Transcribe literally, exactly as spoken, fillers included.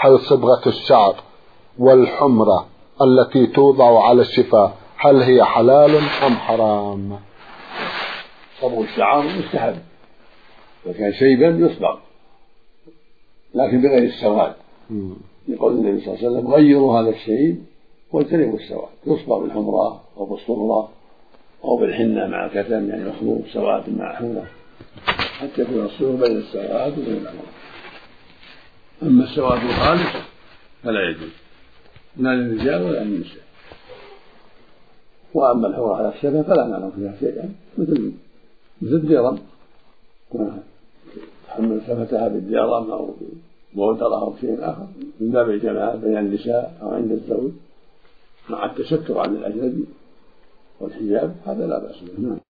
هل صبغة الشعر والحمرة التي توضع على الشفاه هل هي حلال أم حرام؟ صبغ الشعر مستحب، إذا كان شيبا يصبغ لكن بغير السواد، يقول النبي صلى الله عليه وسلم غيروا هذا الشيب واجتنبوا السواد، يصبغ بالحمراء أو بالصفراء أو بالحنة مع كتم، يعني مخلوط سواد مع حمرة حتى يكون الصبغ بين السواد وبين الحمراء. أما السواد الخالص فلا يجوز لا للرجال ولا للنساء. وأما الحمراء على الشفة فلا نعلم فيها شيئا، مثل مثل الديرم، تحمل شفتها بالديرم أو بودرة أو شيء آخر من باب الجمال بين النساء أو عند الزوج مع التستر عن الأجنبي والحجاب، هذا لا بأس به.